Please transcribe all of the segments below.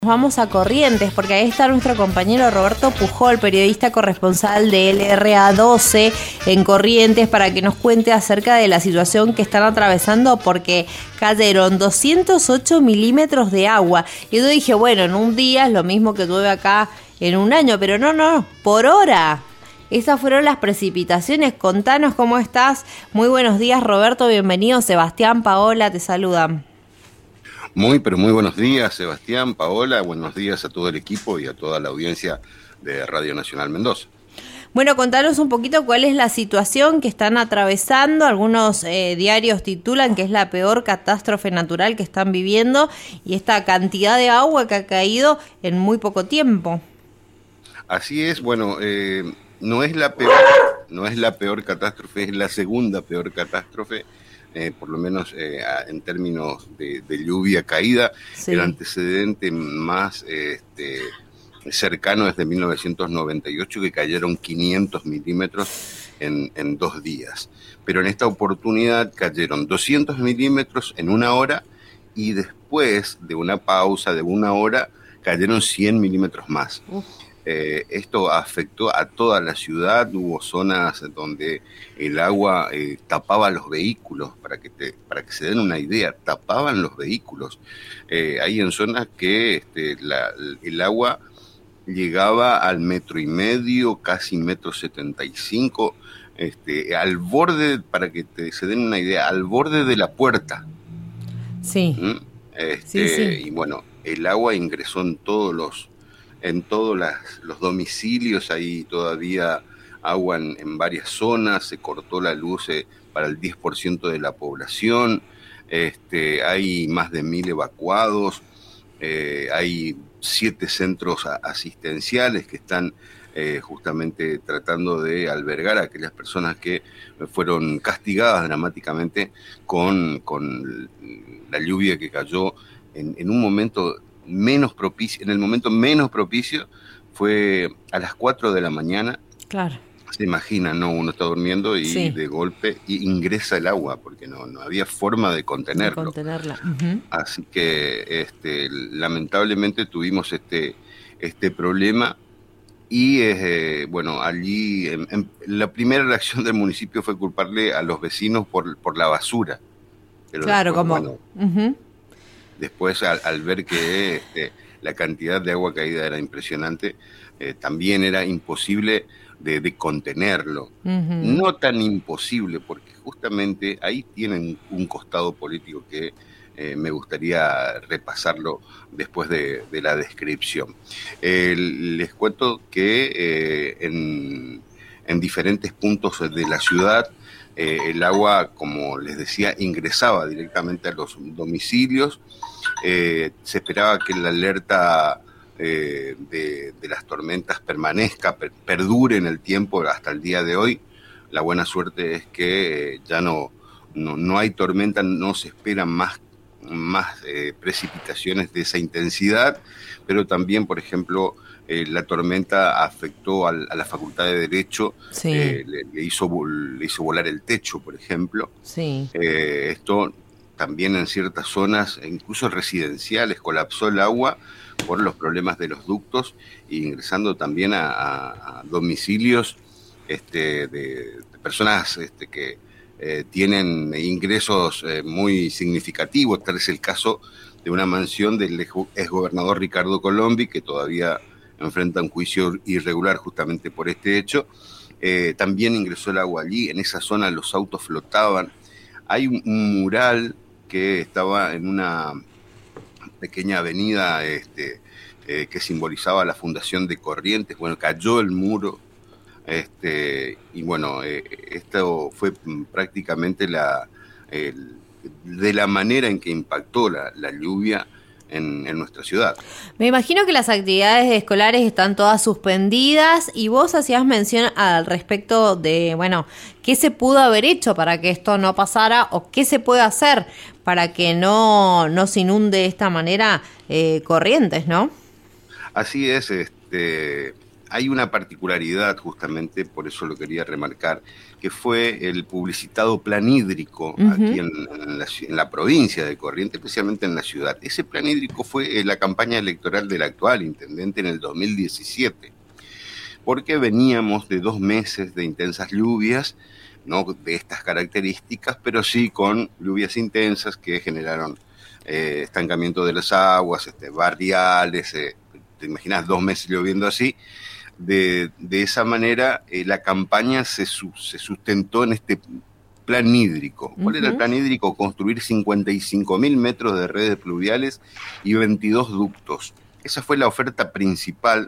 Vamos a Corrientes, porque ahí está nuestro compañero Roberto Pujol, periodista corresponsal de LRA12 en Corrientes, para que nos cuente acerca de la situación que están atravesando, porque cayeron 208 milímetros de agua. Y yo dije, bueno, en un día es lo mismo que llueve acá en un año, pero no, por hora. Esas fueron las precipitaciones. Contanos cómo estás. Muy buenos días, Roberto, bienvenido. Sebastián, Paola, te saludan. Pero muy buenos días, Sebastián, Paola, buenos días a todo el equipo y a toda la audiencia de Radio Nacional Mendoza. Bueno, contanos un poquito cuál es la situación que están atravesando. Algunos diarios titulan que es la peor catástrofe natural que están viviendo y esta cantidad de agua que ha caído en muy poco tiempo. Así es, bueno, no es la peor catástrofe, es la segunda peor catástrofe. Por lo menos en términos de lluvia caída. Sí. El antecedente más cercano es de 1998, que cayeron 500 milímetros en 2 días. Pero en esta oportunidad cayeron 200 milímetros en 1 hora y después de una pausa de 1 hora cayeron 100 milímetros más. Esto afectó a toda la ciudad. Hubo zonas donde el agua tapaba los vehículos, para que se den una idea, tapaban los vehículos. Hay en zonas que el agua llegaba al 1,5 metros, casi 1,75 metros, al borde, para que se den una idea, al borde de la puerta. Sí. Sí. Y bueno, el agua ingresó en todos los domicilios. Hay todavía agua en varias zonas. Se cortó la luz para el 10% de la población. Hay más de 1.000 evacuados. Hay 7 centros asistenciales que están justamente tratando de albergar a aquellas personas que fueron castigadas dramáticamente con la lluvia que cayó en un momento menos propicio. En el momento menos propicio fue a las 4 de la mañana. Claro. Se imagina, ¿no? Uno está durmiendo y sí, de golpe ingresa el agua, porque no había forma de contenerlo. Uh-huh. Así que lamentablemente tuvimos este problema. Y bueno, allí la primera reacción del municipio fue culparle a los vecinos por la basura. Pero claro, después, como... Bueno, uh-huh. Después, al ver que la cantidad de agua caída era impresionante, también era imposible de contenerlo. Uh-huh. No tan imposible, porque justamente ahí tienen un costado político que me gustaría repasarlo después de la descripción. Les cuento que en diferentes puntos de la ciudad, el agua, como les decía, ingresaba directamente a los domicilios. Se esperaba que la alerta de las tormentas permanezca, perdure en el tiempo hasta el día de hoy. La buena suerte es que ya no hay tormenta, no se esperan más precipitaciones de esa intensidad, pero también, por ejemplo, la tormenta afectó a la Facultad de Derecho. Sí. Le hizo volar el techo, por ejemplo. Sí. Esto también en ciertas zonas, incluso residenciales, colapsó el agua por los problemas de los ductos, e ingresando también a domicilios de personas que tienen ingresos muy significativos. Tal es el caso de una mansión del exgobernador Ricardo Colombi, que todavía enfrenta un juicio irregular justamente por este hecho. También ingresó el agua allí. En esa zona los autos flotaban. Hay un mural que estaba en una pequeña avenida que simbolizaba la fundación de Corrientes. Bueno, cayó el muro. Y bueno, esto fue prácticamente de la manera en que impactó la lluvia en nuestra ciudad. Me imagino que las actividades escolares están todas suspendidas, y vos hacías mención al respecto de, bueno, qué se pudo haber hecho para que esto no pasara, o qué se puede hacer para que no se inunde de esta manera Corrientes, ¿no? Así es. hay una particularidad, justamente, por eso lo quería remarcar, que fue el publicitado plan hídrico aquí en la provincia de Corrientes, especialmente en la ciudad. Ese plan hídrico fue la campaña electoral del actual intendente en el 2017, porque veníamos de 2 meses de intensas lluvias, no de estas características, pero sí con lluvias intensas que generaron estancamiento de las aguas, barriales, te imaginas 2 meses lloviendo así. De esa manera la campaña se sustentó en este plan hídrico. ¿Cuál era el plan hídrico? Construir 55.000 metros de redes pluviales y 22 ductos. Esa fue la oferta principal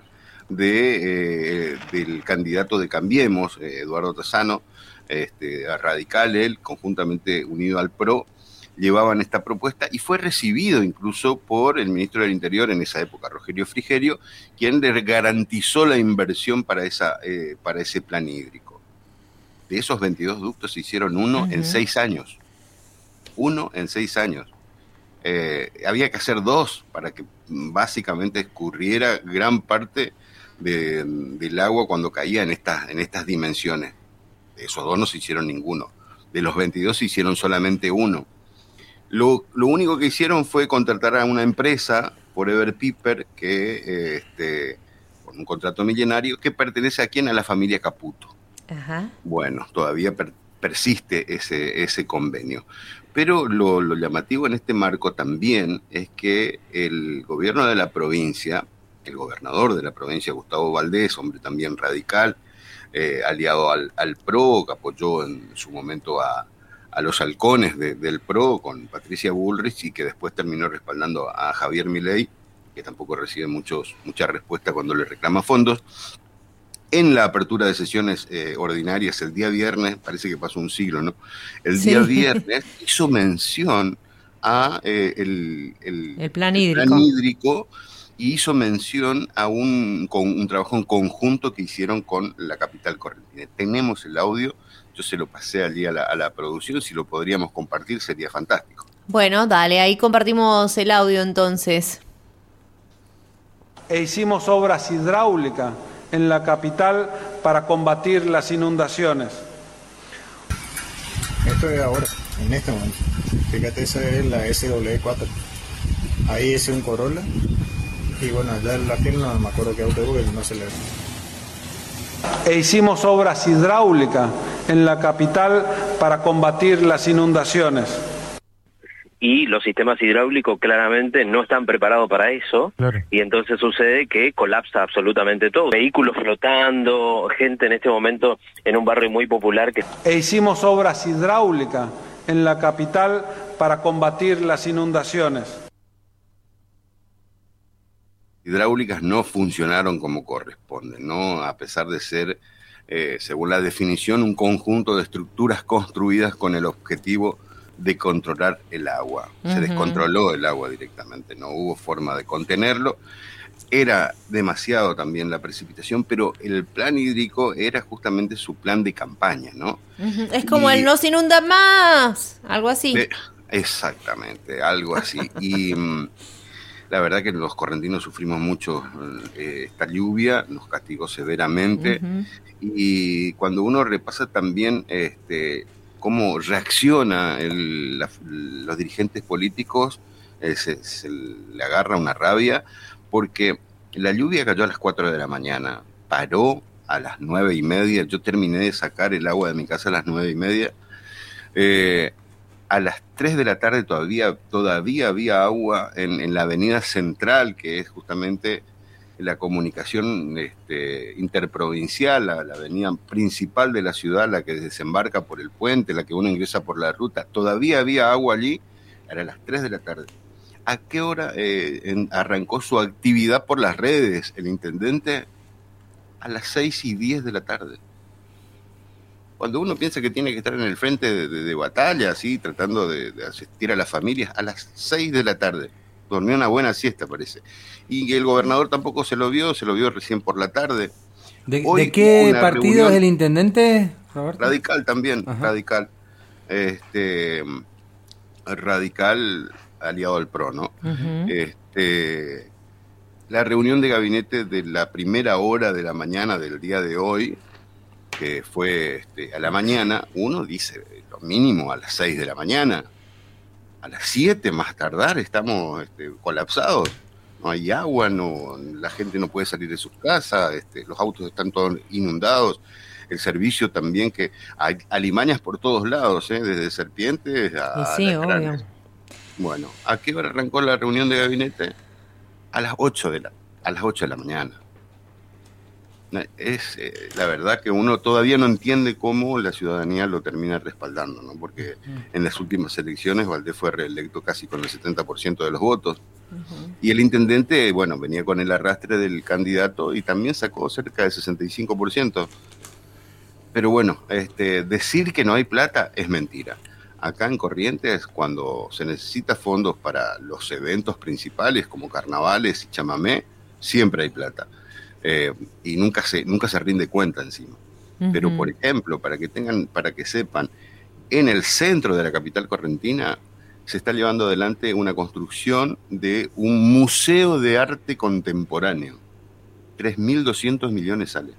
del candidato de Cambiemos, Eduardo Tassano, radical, él, conjuntamente unido al PRO, llevaban esta propuesta y fue recibido incluso por el ministro del Interior en esa época, Rogelio Frigerio, quien le garantizó la inversión para ese plan hídrico. De esos 22 ductos se hicieron uno en 6 años. Uno en 6 años. Había que hacer 2 para que básicamente escurriera gran parte del agua cuando caía en estas dimensiones. De esos 2 no se hicieron ninguno. De los 22 se hicieron solamente 1. Lo único que hicieron fue contratar a una empresa, Forever Piper, que con un contrato millonario, que pertenece a quién, a la familia Caputo. Ajá. Bueno, todavía persiste ese convenio. Pero lo llamativo en este marco también es que el gobierno de la provincia, el gobernador de la provincia, Gustavo Valdés, hombre también radical, aliado al PRO, que apoyó en su momento a los halcones del PRO con Patricia Bullrich y que después terminó respaldando a Javier Milei, que tampoco recibe mucha respuesta cuando le reclama fondos. En la apertura de sesiones ordinarias el día viernes, parece que pasó un siglo, ¿no? El día viernes hizo mención a el plan hídrico y hizo mención a un trabajo en conjunto que hicieron con la capital correntina. Tenemos el audio. Yo se lo pasé allí a la producción, si lo podríamos compartir sería fantástico. Bueno, dale, ahí compartimos el audio entonces. Hicimos obras hidráulicas en la capital para combatir las inundaciones. Esto es ahora, en este momento. Fíjate, esa es la SW4. Ahí es un Corolla. Y bueno, allá en la firma, no me acuerdo qué auto es, no se le ve. Hicimos obras hidráulicas en la capital para combatir las inundaciones. Y los sistemas hidráulicos claramente no están preparados para eso, claro. Y entonces sucede que colapsa absolutamente todo. Vehículos flotando, gente en este momento en un barrio muy popular que... Hicimos obras hidráulicas en la capital para combatir las inundaciones. Hidráulicas no funcionaron como corresponde, ¿no? A pesar de ser, según la definición, un conjunto de estructuras construidas con el objetivo de controlar el agua. Se descontroló el agua directamente, no hubo forma de contenerlo. Era demasiado también la precipitación, pero el plan hídrico era justamente su plan de campaña, ¿no? Es como el no se inunda más, algo así. Exactamente, algo así. Y... la verdad que los correntinos sufrimos mucho esta lluvia, nos castigó severamente, y cuando uno repasa también cómo reacciona los dirigentes políticos, se le agarra una rabia, porque la lluvia cayó a las 4 de la mañana, paró a las 9:30, yo terminé de sacar el agua de mi casa a las 9:30, a las 3 de la tarde todavía había agua en la avenida central, que es justamente la comunicación interprovincial, la avenida principal de la ciudad, la que desembarca por el puente, la que uno ingresa por la ruta. Todavía había agua allí, era las 3 de la tarde. ¿A qué hora arrancó su actividad por las redes el intendente? A las 6:10 de la tarde. Cuando uno piensa que tiene que estar en el frente de batalla, así, tratando de asistir a las familias, a las 6 de la tarde. Dormió una buena siesta, parece. Y el gobernador tampoco se lo vio recién por la tarde. ¿De qué partido es el intendente, Roberto? Radical también, ajá. Radical. Radical aliado al PRO, ¿no? La reunión de gabinete de la primera hora de la mañana del día de hoy, que fue a la mañana, uno dice, lo mínimo a las 6 de la mañana, a las 7 más tardar estamos colapsados. No hay agua, la gente no puede salir de sus casas, los autos están todos inundados, el servicio también, que hay alimañas por todos lados, desde serpientes a sí, obvio. Bueno, ¿a qué hora arrancó la reunión de gabinete? A las 8 de la mañana. Es la verdad que uno todavía no entiende cómo la ciudadanía lo termina respaldando, ¿no? Porque en las últimas elecciones Valdés fue reelecto casi con el 70% de los votos. Y el intendente, bueno, venía con el arrastre del candidato y también sacó cerca del 65%. Pero bueno, decir que no hay plata es mentira. Acá en Corrientes, cuando se necesita fondos para los eventos principales como carnavales y chamamé, siempre hay plata. Y nunca se rinde cuenta encima. Pero, por ejemplo, para que sepan, en el centro de la capital correntina se está llevando adelante una construcción de un museo de arte contemporáneo. 3.200 millones sale.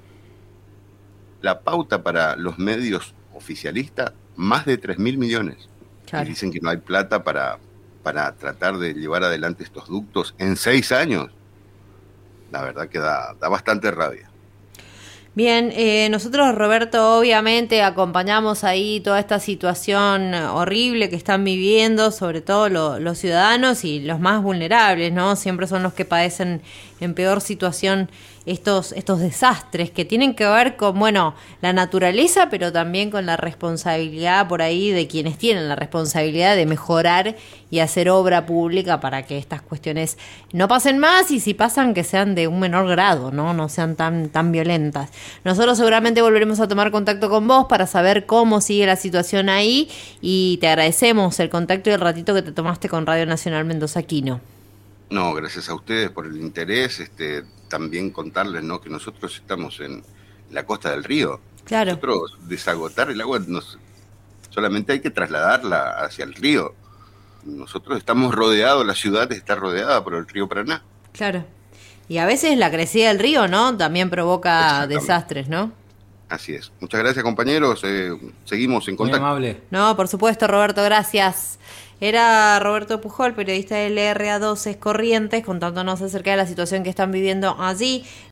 La pauta para los medios oficialistas, más de 3.000 millones. Claro. Y dicen que no hay plata para tratar de llevar adelante estos ductos en 6 años. La verdad que da bastante rabia. Bien, nosotros, Roberto, obviamente acompañamos ahí toda esta situación horrible que están viviendo, sobre todo los ciudadanos y los más vulnerables, ¿no? Siempre son los que padecen en peor situación estos desastres que tienen que ver con, bueno, la naturaleza, pero también con la responsabilidad por ahí de quienes tienen la responsabilidad de mejorar y hacer obra pública para que estas cuestiones no pasen más, y si pasan, que sean de un menor grado, no sean tan violentas. Nosotros seguramente volveremos a tomar contacto con vos para saber cómo sigue la situación ahí, y te agradecemos el contacto y el ratito que te tomaste con Radio Nacional Mendoza Quino. No, gracias a ustedes por el interés. También contarles, ¿no?, que nosotros estamos en la costa del río. Claro. Nosotros desagotar el agua solamente hay que trasladarla hacia el río. Nosotros estamos rodeados, la ciudad está rodeada por el río Paraná. Claro. Y a veces la crecida del río, ¿no?, también provoca desastres, ¿no? Así es. Muchas gracias, compañeros. Seguimos en contacto. Muy amable. No, por supuesto, Roberto, gracias. Era Roberto Pujol, periodista del LRA 12 Corrientes, contándonos acerca de la situación que están viviendo allí.